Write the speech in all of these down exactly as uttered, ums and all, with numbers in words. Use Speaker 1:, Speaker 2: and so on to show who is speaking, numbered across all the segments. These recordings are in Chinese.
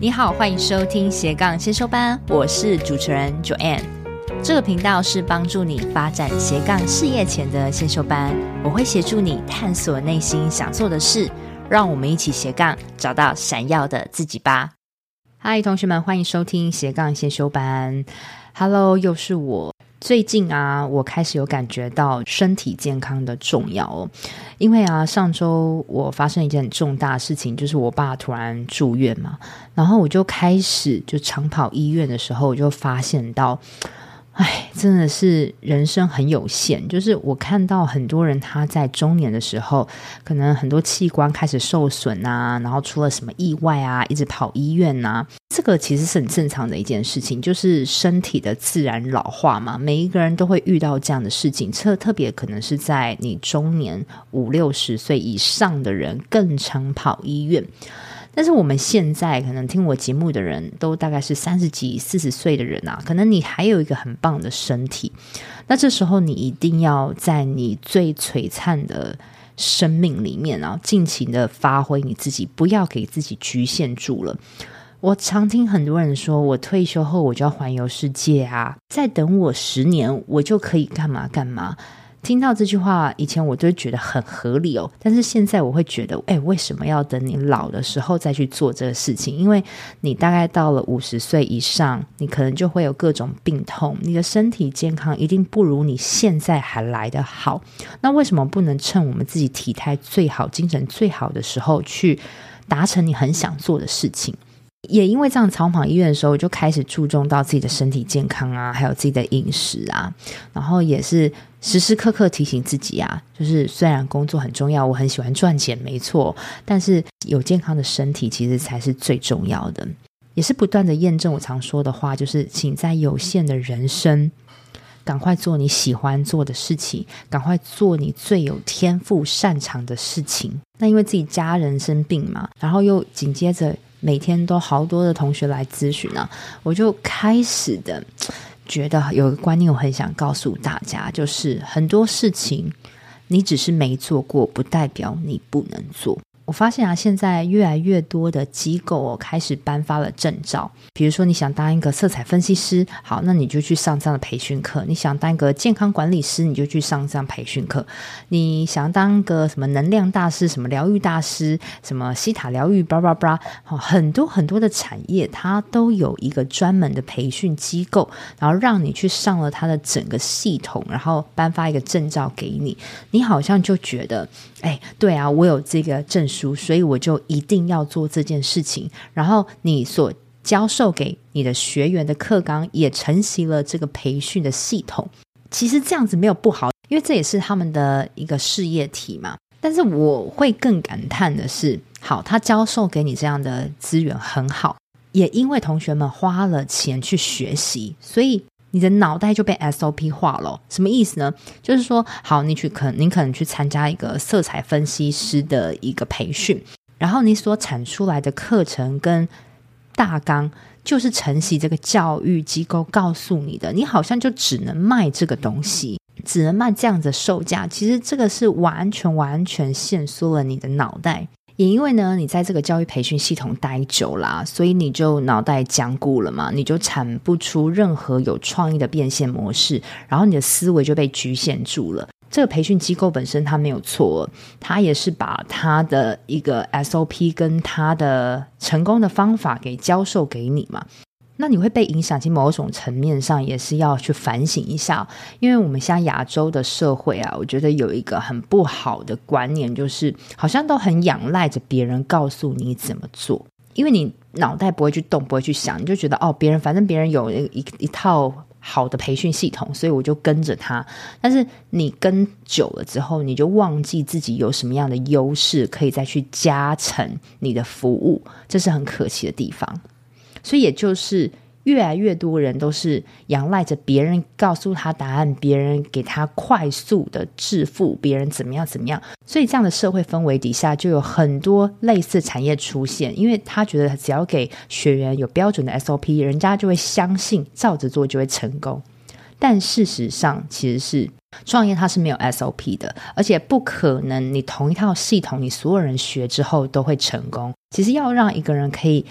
Speaker 1: 你好，欢迎收听斜杠先修班，我是主持人 Joanne。 这个频道是帮助你发展斜杠事业前的先修班，我会协助你探索内心想做的事，让我们一起斜杠找到闪耀的自己吧。嗨，同学们，欢迎收听斜杠先修班。 Hello， 又是我。最近啊，我开始有感觉到身体健康的重要哦。因为啊，上周我发生一件很重大的事情，就是我爸突然住院嘛，然后我就开始就常跑医院的时候，我就发现到哎，真的是人生很有限。就是我看到很多人他在中年的时候，可能很多器官开始受损啊，然后出了什么意外啊，一直跑医院啊，这个其实是很正常的一件事情，就是身体的自然老化嘛，每一个人都会遇到这样的事情，特特别可能是在你中年五六十岁以上的人更常跑医院。但是我们现在可能听我节目的人都大概是三十几四十岁的人啊，可能你还有一个很棒的身体，那这时候你一定要在你最璀璨的生命里面啊，尽情的发挥你自己，不要给自己局限住了。我常听很多人说，我退休后我就要环游世界啊，再等我十年我就可以干嘛干嘛。听到这句话以前我都觉得很合理哦，但是现在我会觉得哎，为什么要等你老的时候再去做这个事情？因为你大概到了五十岁以上，你可能就会有各种病痛，你的身体健康一定不如你现在还来得好。那为什么不能趁我们自己体态最好精神最好的时候去达成你很想做的事情？也因为这样，常跑医院的时候我就开始注重到自己的身体健康啊，还有自己的饮食啊，然后也是时时刻刻提醒自己啊，就是虽然工作很重要，我很喜欢赚钱没错，但是有健康的身体其实才是最重要的。也是不断的验证我常说的话，就是请在有限的人生赶快做你喜欢做的事情，赶快做你最有天赋擅长的事情。那因为自己家人生病嘛，然后又紧接着每天都好多的同学来咨询啊，我就开始的觉得有个观念我很想告诉大家，就是很多事情你只是没做过，不代表你不能做。我发现啊，现在越来越多的机构哦，开始颁发了证照。比如说你想当一个色彩分析师，好，那你就去上这样的培训课。你想当一个健康管理师，你就去上这样培训课。你想当个什么能量大师，什么疗愈大师，什么西塔疗愈巴拉巴拉，很多很多的产业它都有一个专门的培训机构，然后让你去上了它的整个系统，然后颁发一个证照给你。你好像就觉得哎，对啊，我有这个证书，所以我就一定要做这件事情。然后你所教授给你的学员的课纲也承袭了这个培训的系统。其实这样子没有不好，因为这也是他们的一个事业体嘛。但是我会更感叹的是，好，他教授给你这样的资源很好，也因为同学们花了钱去学习，所以你的脑袋就被 S O P 化了。什么意思呢？就是说好，你去可能你可能去参加一个色彩分析师的一个培训，然后你所产出来的课程跟大纲就是承袭这个教育机构告诉你的，你好像就只能卖这个东西，只能卖这样子的售价。其实这个是完全完全限缩了你的脑袋。也因为呢你在这个教育培训系统待久啦，所以你就脑袋僵固了嘛，你就产不出任何有创意的变现模式，然后你的思维就被局限住了。这个培训机构本身它没有错，它也是把它的一个 S O P 跟它的成功的方法给教授给你嘛。那你会被影响，其实某种层面上也是要去反省一下。因为我们现在亚洲的社会啊，我觉得有一个很不好的观念，就是好像都很仰赖着别人告诉你怎么做。因为你脑袋不会去动，不会去想，你就觉得哦，别人反正别人有一一套好的培训系统，所以我就跟着他。但是你跟久了之后，你就忘记自己有什么样的优势可以再去加成你的服务，这是很可惜的地方。所以也就是越来越多人都是仰赖着别人告诉他答案，别人给他快速的致富，别人怎么样怎么样。所以这样的社会氛围底下就有很多类似产业出现，因为他觉得只要给学员有标准的 S O P， 人家就会相信照着做就会成功。但事实上其实是创业它是没有 S O P 的，而且不可能你同一套系统你所有人学之后都会成功。其实要让一个人可以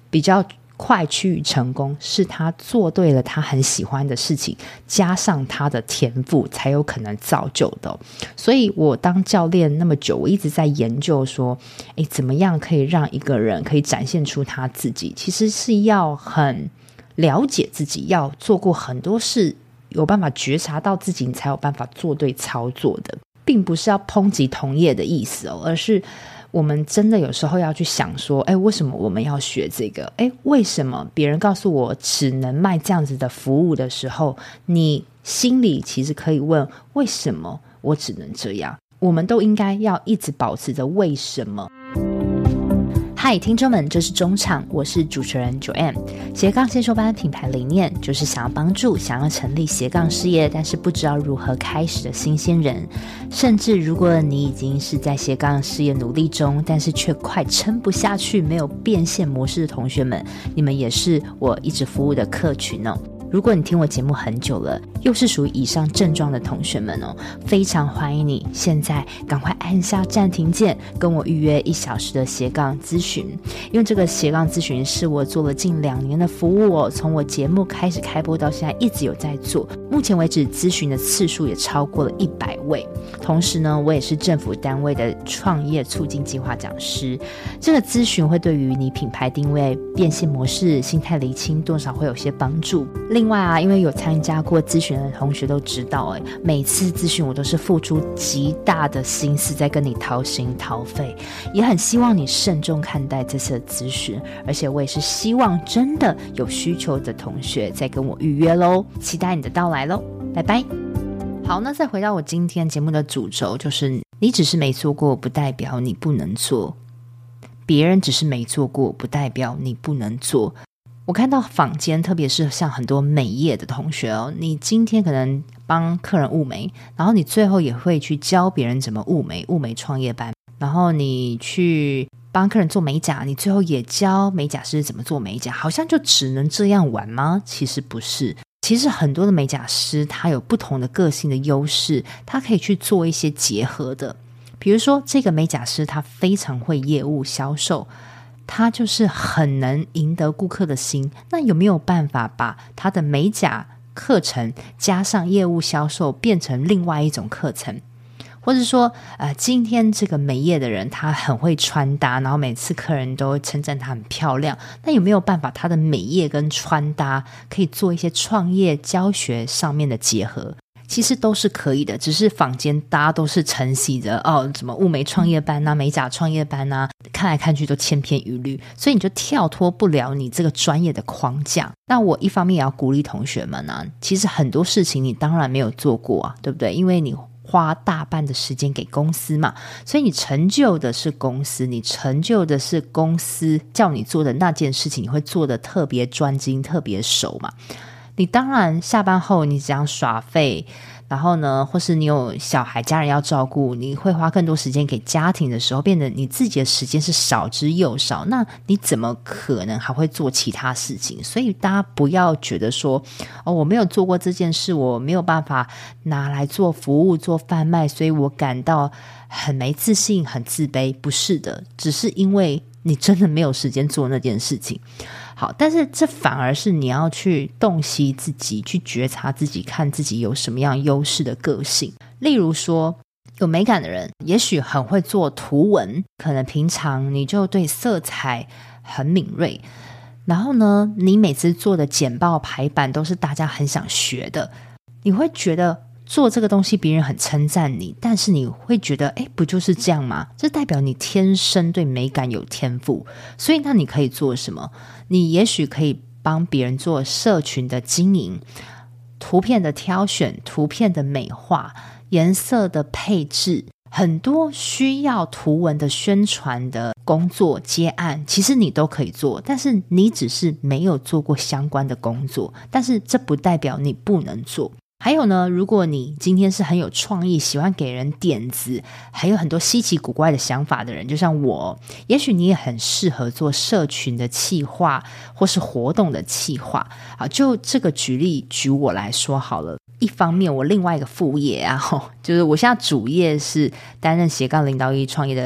Speaker 1: 比较快趋于成功，是他做对了他很喜欢的事情，加上他的天赋才有可能造就的、哦、所以我当教练那么久，我一直在研究说诶怎么样可以让一个人可以展现出他自己，其实是要很了解自己，要做过很多事，有办法觉察到自己，你才有办法做对操作的，并不是要抨击同业的意思哦，而是我们真的有时候要去想说，哎，为什么我们要学这个？哎，为什么别人告诉我只能卖这样子的服务的时候，你心里其实可以问，为什么我只能这样？我们都应该要一直保持着为什么。嗨，听众们，这是中场，我是主持人 Joanne。 斜杠先修班品牌理念就是想要帮助想要成立斜杠事业但是不知道如何开始的新鲜人，甚至如果你已经是在斜杠事业努力中但是却快撑不下去没有变现模式的同学们，你们也是我一直服务的客群哦。如果你听我节目很久了，又是属于以上症状的同学们哦，非常欢迎你现在赶快按下暂停键，跟我预约一小时的斜杠咨询。因为这个斜杠咨询是我做了近两年的服务哦，从我节目开始开播到现在一直有在做，目前为止咨询的次数也超过了一百位。同时呢，我也是政府单位的创业促进计划讲师，这个咨询会对于你品牌定位、变现模式、心态厘清多少会有些帮助。另外啊，因为有参加过咨询的同学都知道，哎，每次咨询我都是付出极大的心思在跟你掏心掏肺，也很希望你慎重看待这次的咨询，而且我也是希望真的有需求的同学再跟我预约咯，期待你的到来咯，拜拜。好，那再回到我今天节目的主轴，就是你只是没做过不代表你不能做，别人只是没做过不代表你不能做。我看到坊间特别是像很多美业的同学哦，你今天可能帮客人雾眉，然后你最后也会去教别人怎么雾眉，雾眉创业班，然后你去帮客人做美甲，你最后也教美甲师怎么做美甲，好像就只能这样玩吗？其实不是，其实很多的美甲师他有不同的个性的优势，他可以去做一些结合的。比如说这个美甲师他非常会业务销售，他就是很能赢得顾客的心，那有没有办法把他的美甲课程加上业务销售变成另外一种课程？或者说呃，今天这个美业的人他很会穿搭，然后每次客人都会称赞他很漂亮，那有没有办法他的美业跟穿搭可以做一些创业教学上面的结合？其实都是可以的，只是坊间大家都是承袭着哦，什么雾眉创业班啊、美甲创业班啊，看来看去都千篇一律，所以你就跳脱不了你这个专业的框架。那我一方面也要鼓励同学们啊，其实很多事情你当然没有做过啊，对不对？因为你花大半的时间给公司嘛，所以你成就的是公司，你成就的是公司叫你做的那件事情，你会做得特别专精、特别熟嘛。你当然下班后你只想耍废，然后呢，或是你有小孩家人要照顾，你会花更多时间给家庭的时候，变得你自己的时间是少之又少，那你怎么可能还会做其他事情？所以大家不要觉得说哦，我没有做过这件事，我没有办法拿来做服务做贩卖，所以我感到很没自信很自卑。不是的，只是因为你真的没有时间做那件事情。好，但是这反而是你要去洞悉自己，去觉察自己，看自己有什么样优势的个性。例如说有美感的人也许很会做图文，可能平常你就对色彩很敏锐，然后呢你每次做的简报排版都是大家很想学的，你会觉得做这个东西别人很称赞你，但是你会觉得诶，不就是这样吗？这代表你天生对美感有天赋。所以那你可以做什么？你也许可以帮别人做社群的经营，图片的挑选，图片的美化，颜色的配置，很多需要图文的宣传的工作接案，其实你都可以做，但是你只是没有做过相关的工作，但是这不代表你不能做。还有呢，如果你今天是很有创意，喜欢给人点子，还有很多稀奇古怪的想法的人，就像我，也许你也很适合做社群的企划或是活动的企划啊。就这个举例举我来说好了，一方面我另外一个副业啊，就是我现在主业是担任斜杠零到一创业的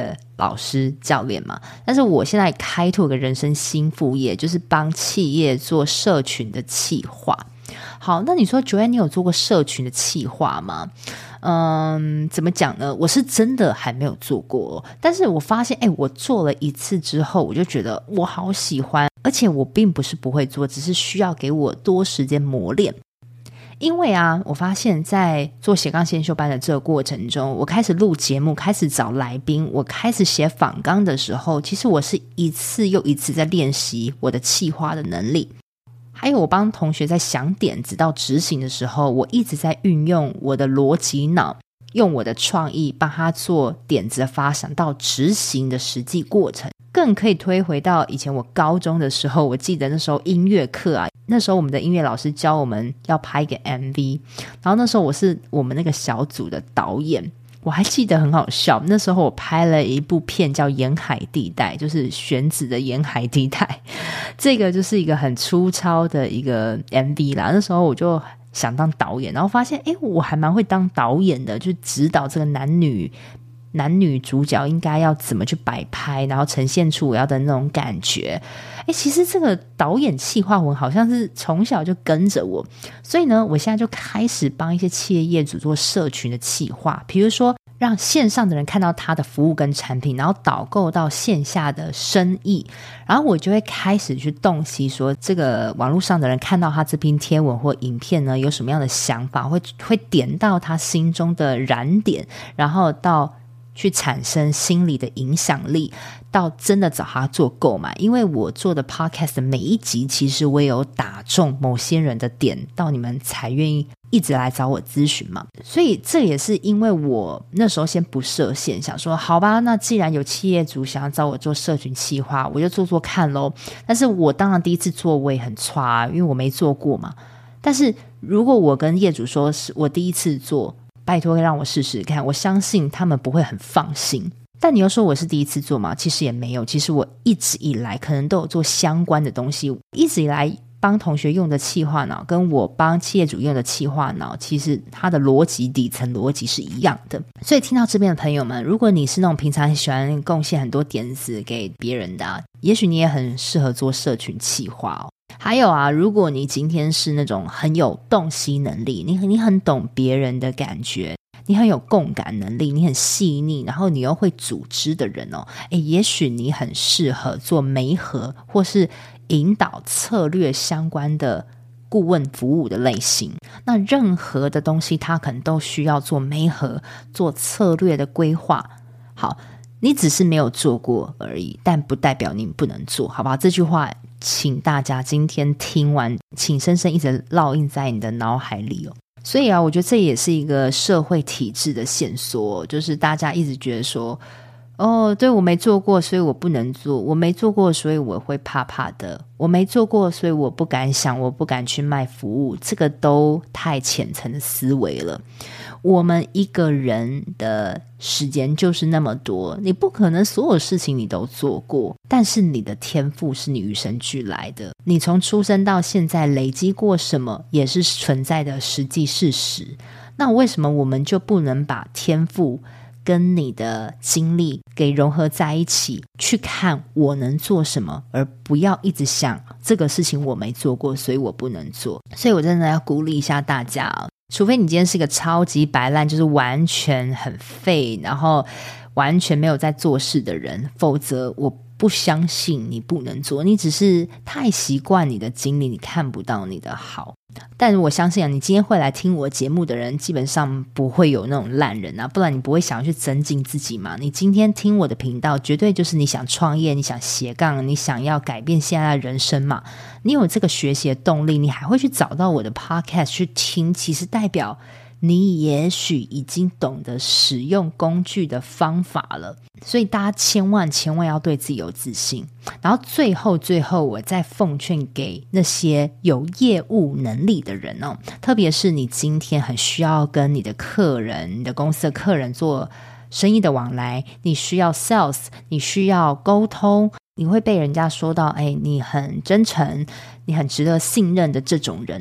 Speaker 1: 老师教练嘛，但是我现在开拓个人生新副业，就是帮企业做社群的企划。好，那你说 Joanne 你有做过社群的企划吗？嗯，怎么讲呢？我是真的还没有做过，但是我发现，哎，我做了一次之后，我就觉得我好喜欢，而且我并不是不会做，只是需要给我多时间磨练。因为啊，我发现在做斜杠先修班的这个过程中，我开始录节目，开始找来宾，我开始写访纲的时候，其实我是一次又一次在练习我的企划的能力。还有我帮同学在想点子到执行的时候，我一直在运用我的逻辑脑，用我的创意帮他做点子的发想到执行的实际过程。更可以推回到以前我高中的时候，我记得那时候音乐课啊，那时候我们的音乐老师教我们要拍一个 M V， 然后那时候我是我们那个小组的导演。我还记得很好笑，那时候我拍了一部片叫沿海地带，就是选址的沿海地带，这个就是一个很粗糙的一个 M V 啦。那时候我就想当导演，然后发现诶我还蛮会当导演的，就指导这个男女男女主角应该要怎么去摆拍，然后呈现出我要的那种感觉。诶其实这个导演企划文好像是从小就跟着我，所以呢我现在就开始帮一些企业业主做社群的企划，比如说让线上的人看到他的服务跟产品，然后导购到线下的生意，然后我就会开始去洞悉说这个网络上的人看到他这篇贴文或影片呢有什么样的想法，会会点到他心中的燃点，然后到去产生心理的影响力，到真的找他做购买。因为我做的 podcast 每一集其实我也有打中某些人的点，到你们才愿意一直来找我咨询嘛。所以这也是因为我那时候先不设限，想说好吧，那既然有企业主想要找我做社群企划，我就做做看咯。但是我当然第一次做我也很差，因为我没做过嘛。但是如果我跟业主说是我第一次做，拜托让我试试看，我相信他们不会很放心。但你又说我是第一次做吗？其实也没有，其实我一直以来可能都有做相关的东西，一直以来帮同学用的企划脑跟我帮企业主用的企划脑，其实它的逻辑底层逻辑是一样的。所以听到这边的朋友们，如果你是那种平常很喜欢贡献很多点子给别人的、啊、也许你也很适合做社群企划哦。还有啊，如果你今天是那种很有洞悉能力，你你很懂别人的感觉，你很有共感能力，你很细腻，然后你又会组织的人哦，诶也许你很适合做媒合或是引导策略相关的顾问服务的类型。那任何的东西它可能都需要做媒合，做策略的规划。好，你只是没有做过而已，但不代表你不能做，好不好？这句话请大家今天听完，请深深一直烙印在你的脑海里哦。所以啊，我觉得这也是一个社会体制的线索，就是大家一直觉得说，哦，对，我没做过，所以我不能做，我没做过，所以我会怕怕的，我没做过，所以我不敢想，我不敢去卖服务，这个都太浅层的思维了。我们一个人的时间就是那么多，你不可能所有事情你都做过，但是你的天赋是你与生俱来的，你从出生到现在累积过什么也是存在的实际事实。那为什么我们就不能把天赋跟你的经历给融合在一起，去看我能做什么，而不要一直想这个事情我没做过，所以我不能做。所以我真的要鼓励一下大家哦，除非你今天是一个超级摆烂，就是完全很废，然后完全没有在做事的人，否则我不相信你不能做，你只是太习惯你的经历，你看不到你的好。但我相信啊，你今天会来听我节目的人基本上不会有那种烂人啊，不然你不会想要去增进自己嘛。你今天听我的频道绝对就是你想创业，你想斜杠，你想要改变现在的人生嘛。你有这个学习的动力，你还会去找到我的 podcast 去听，其实代表你也许已经懂得使用工具的方法了。所以大家千万千万要对自己有自信。然后最后最后我再奉劝给那些有业务能力的人哦，特别是你今天很需要跟你的客人，你的公司的客人做生意的往来，你需要 sales， 你需要沟通，你会被人家说到哎，你很真诚，你很值得信任的这种人哦，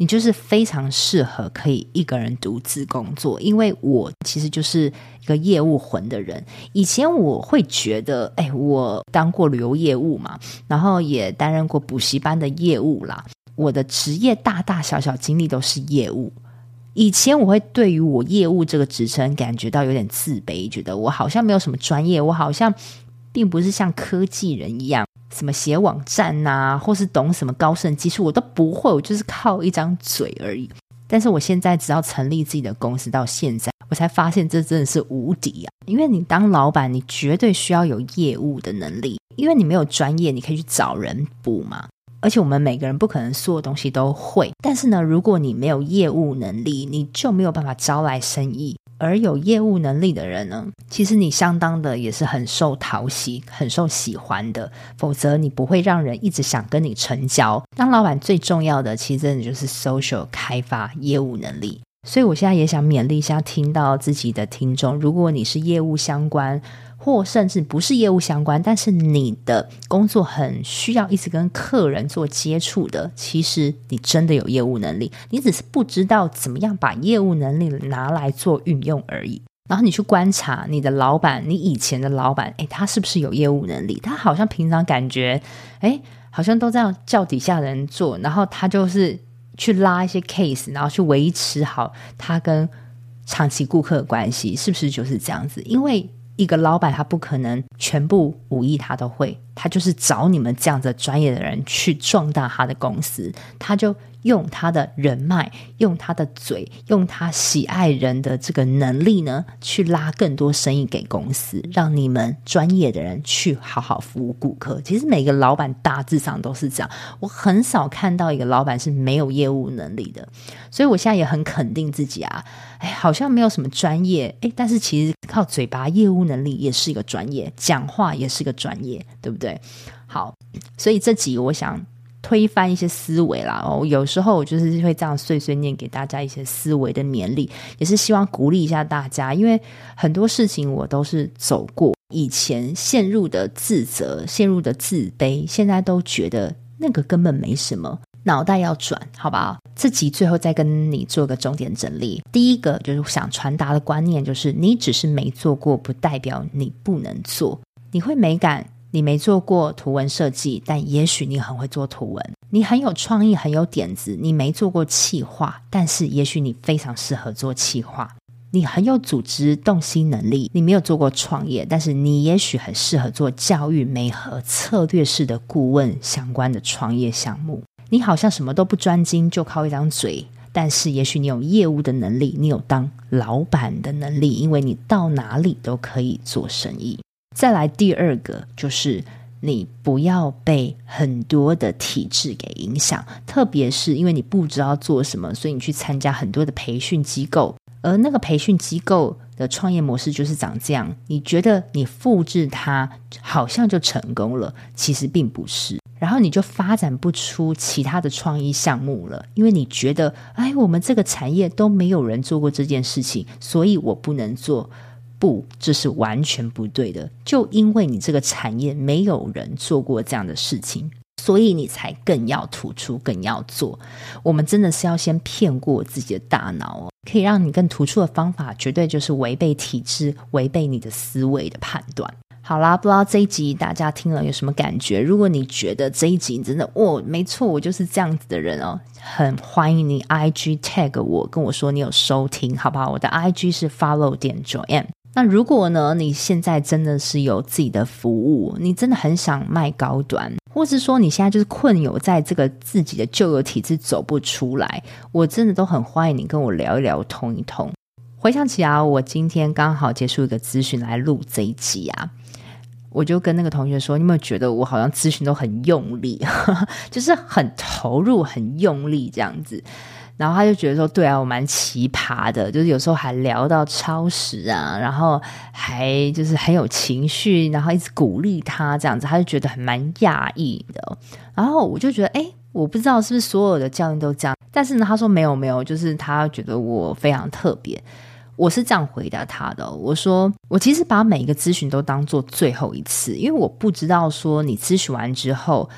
Speaker 1: 你就是非常适合可以一个人独自工作。因为我其实就是一个业务魂的人，以前我会觉得哎，我当过旅游业务嘛，然后也担任过补习班的业务啦，我的职业大大小小经历都是业务。以前我会对于我业务这个职称感觉到有点自卑，觉得我好像没有什么专业，我好像并不是像科技人一样什么写网站啊，或是懂什么高深技术我都不会，我就是靠一张嘴而已。但是我现在只要成立自己的公司到现在，我才发现这真的是无敌啊！因为你当老板，你绝对需要有业务的能力，因为你没有专业，你可以去找人补嘛。而且我们每个人不可能所有东西都会，但是呢，如果你没有业务能力，你就没有办法招来生意。而有业务能力的人呢，其实你相当的也是很受讨喜，很受喜欢的，否则你不会让人一直想跟你成交。当老板最重要的其实真的就是 social 开发业务能力。所以我现在也想勉励一下听到自己的听众，如果你是业务相关，或甚至不是业务相关，但是你的工作很需要一直跟客人做接触的，其实你真的有业务能力，你只是不知道怎么样把业务能力拿来做运用而已。然后你去观察你的老板，你以前的老板，诶，他是不是有业务能力？他好像平常感觉诶，好像都这样叫底下的人做，然后他就是去拉一些 case， 然后去维持好他跟长期顾客的关系，是不是就是这样子？因为一个老板他不可能全部武艺他都会，他就是找你们这样子专业的人去壮大他的公司，他就用他的人脉，用他的嘴，用他喜爱人的这个能力呢，去拉更多生意给公司，让你们专业的人去好好服务顾客。其实每个老板大致上都是这样，我很少看到一个老板是没有业务能力的。所以我现在也很肯定自己啊，哎，好像没有什么专业，哎，但是其实靠嘴巴业务能力也是一个专业，讲话也是个专业，对不对？好，所以这集我想推翻一些思维啦、哦、有时候我就是会这样碎碎念给大家一些思维的勉励，也是希望鼓励一下大家，因为很多事情我都是走过，以前陷入的自责，陷入的自卑，现在都觉得那个根本没什么，脑袋要转，好不好？这集最后再跟你做个重点整理。第一个就是想传达的观念，就是你只是没做过不代表你不能做。你会美感，你没做过图文设计，但也许你很会做图文。你很有创意，很有点子，你没做过企划，但是也许你非常适合做企划。你很有组织洞悉能力，你没有做过创业，但是你也许很适合做教育媒合策略式的顾问相关的创业项目。你好像什么都不专精，就靠一张嘴，但是也许你有业务的能力，你有当老板的能力，因为你到哪里都可以做生意。再来第二个，就是你不要被很多的体制给影响，特别是因为你不知道做什么，所以你去参加很多的培训机构，而那个培训机构的创业模式就是长这样，你觉得你复制它好像就成功了，其实并不是，然后你就发展不出其他的创意项目了，因为你觉得哎，我们这个产业都没有人做过这件事情，所以我不能做。不，这是完全不对的，就因为你这个产业没有人做过这样的事情，所以你才更要突出，更要做。我们真的是要先骗过自己的大脑哦，可以让你更突出的方法绝对就是违背体制，违背你的思维的判断。好啦，不知道这一集大家听了有什么感觉？如果你觉得这一集真的哦，没错，我就是这样子的人哦，很欢迎你 I G tag 我，跟我说你有收听，好不好？我的 I G 是 follow 点 Joanne。那如果呢，你现在真的是有自己的服务，你真的很想卖高端，或是说你现在就是困有在这个自己的旧有体制走不出来，我真的都很欢迎你跟我聊一聊，通一通。回想起啊，我今天刚好结束一个咨询来录这一集啊，我就跟那个同学说，你有没有觉得我好像咨询都很用力就是很投入很用力这样子，然后他就觉得说对啊，我蛮奇葩的，就是有时候还聊到超时啊，然后还就是很有情绪，然后一直鼓励他这样子，他就觉得很蛮讶异的。然后我就觉得诶，我不知道是不是所有的教练都这样，但是呢他说没有没有，就是他觉得我非常特别。我是这样回答他的、哦、我说我其实把每一个咨询都当做最后一次，因为我不知道说你咨询完之后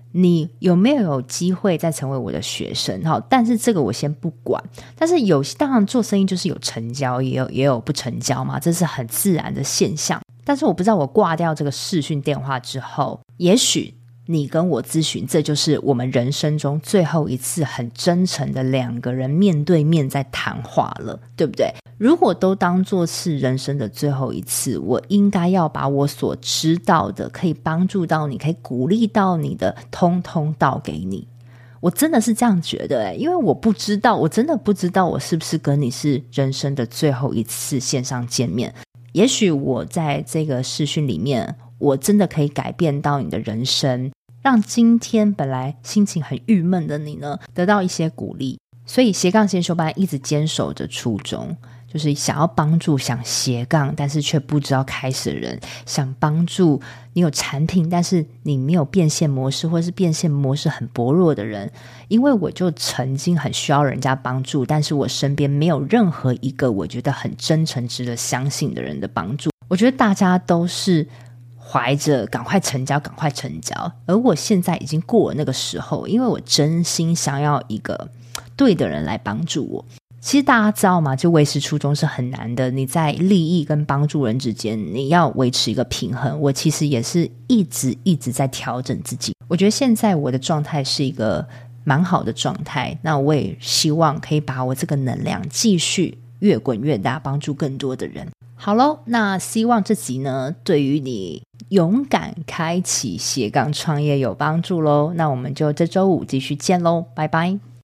Speaker 1: 你有没有有机会再成为我的学生？好，但是这个我先不管。但是有当然做生意就是有成交也有也有不成交嘛，这是很自然的现象。但是我不知道我挂掉这个视讯电话之后，也许你跟我咨询，这就是我们人生中最后一次很真诚的两个人面对面在谈话了，对不对？如果都当作是人生的最后一次，我应该要把我所知道的可以帮助到你，可以鼓励到你的通通道给你。我真的是这样觉得耶，因为我不知道，我真的不知道我是不是跟你是人生的最后一次线上见面。也许我在这个视讯里面，我真的可以改变到你的人生，让今天本来心情很郁闷的你呢，得到一些鼓励。所以斜杠先修班一直坚守着初衷，就是想要帮助想斜杠但是却不知道开始的人，想帮助你有产品但是你没有变现模式，或是变现模式很薄弱的人。因为我就曾经很需要人家帮助，但是我身边没有任何一个我觉得很真诚值得相信的人的帮助。我觉得大家都是怀着赶快成交赶快成交，而我现在已经过了那个时候，因为我真心想要一个对的人来帮助我。其实大家知道吗，就维持初衷是很难的，你在利益跟帮助人之间你要维持一个平衡。我其实也是一直一直在调整自己，我觉得现在我的状态是一个蛮好的状态，那我也希望可以把我这个能量继续越滚越大，帮助更多的人。好咯，那希望这集呢对于你勇敢开启斜杠创业有帮助咯。那我们就这周五继续见咯，拜拜。